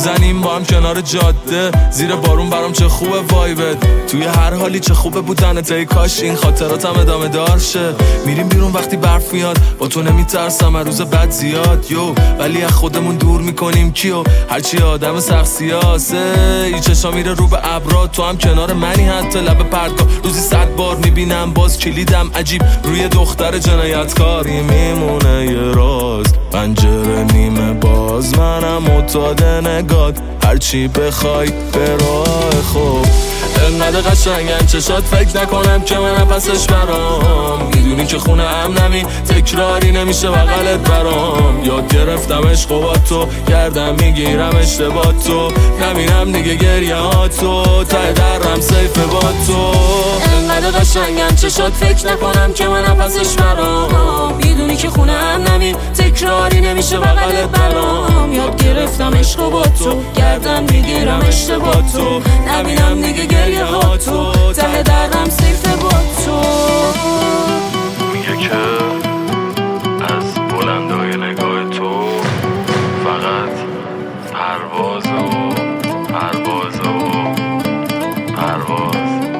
میزنیم با هم کنار جاده، زیر بارون برام چه خوبه وایبت. توی هر حالی چه خوبه بودنت، ای کاش این خاطراتم ادامه دار شه. میریم بیرون وقتی برف میاد، با تو نمیترسم روز بد زیاد ولی از خودمون دور میکنیم کیو، هرچی آدم سخت سیاسه. ای چشا میره رو به ابرا، تو هم کنار منی حتی لب پرتگاه. روزی 100 بار میبینم باز کلیدم عجیب روی دختر جنایتکاری میمونه یه راز. پنجره نیمه باز، منم معتاد نگات، هرچی بخوای به راه خوب. انقدر قشنگن چشات فکر نکنم که من پسش برام. میدونی که خونه امنمی، تکراری نمیشه بغلت برام. یاد گرفتم عشق و با تو، گردم میگیرم اشتباه تو. نبینم دیگه گریه ها تو، ته درم سیفه با تو. انقدر قشنگن چشات فکر نکنم که من پسش برام. میدونی که خونه امنمی، تکراری نمیشه بغلت برام. یاد گرفتم عشق و با تو، گردم میگیرم اشتباه تو. نبینم دیگه گریه ها تو، ته درم سیفه با تو. میگه که از بلندای نگاه تو فقط پرواز و پرواز و پرواز.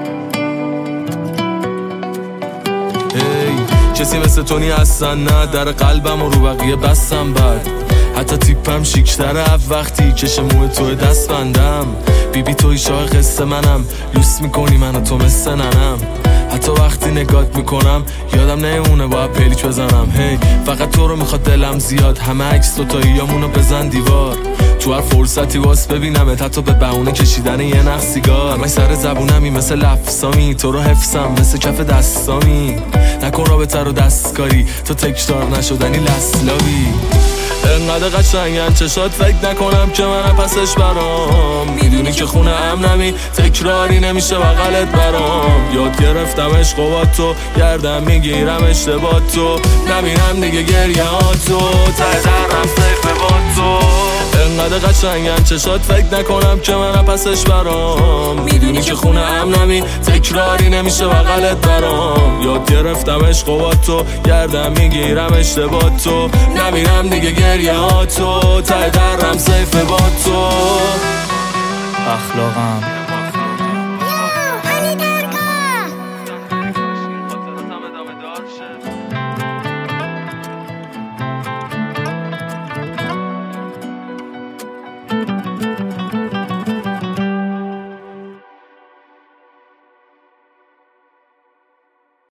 کسی مثل تو نی اصلا نه، در قلبم و رو بقیه بستم بد. حتی تیپم شیکتره وقتی کش موه توی دست بندم. بیبی توی شاه قصه منم، لوس میکنی منو تو مثل ننم. حتی وقتی نگات میکنم یادم نمونه باید پلیک بزنم. هی فقط تو رو میخواد دلم زیاد، همه عکس دوتاییامونو بزن دیوار. تو هر فرصتی واس ببینمت، حتی به بهونه کشیدن یه نخ سیگار. همش سر زبونمی مثل لفظامی، تو رو حفظم مثل کف دستامی. نکن رابطه رو دستکاری، تو تکرار نشدنی لسلاوی. انقدر قشنگن چشات فکر نکنم که من پسش برام. میدونی که خونه امنمی، تکراری نمیشه بغلت برام. یاد گرفتم عشق و با تو، گردم میگیرم اشتباه تو. نبینم دیگه گریه ها تو، ته درم سیفه با تو. انقدر قشنگن چشات فکر نکنم که من پسش برام. میدونی که خونه امنمی، تکراری نمیشه بغلت برام. یاد گرفتم عشق و با تو، گردم میگیرم اشتباه تو. نبینم دیگه گریه ها تو، ته درم سیفه با تو. اخلاقم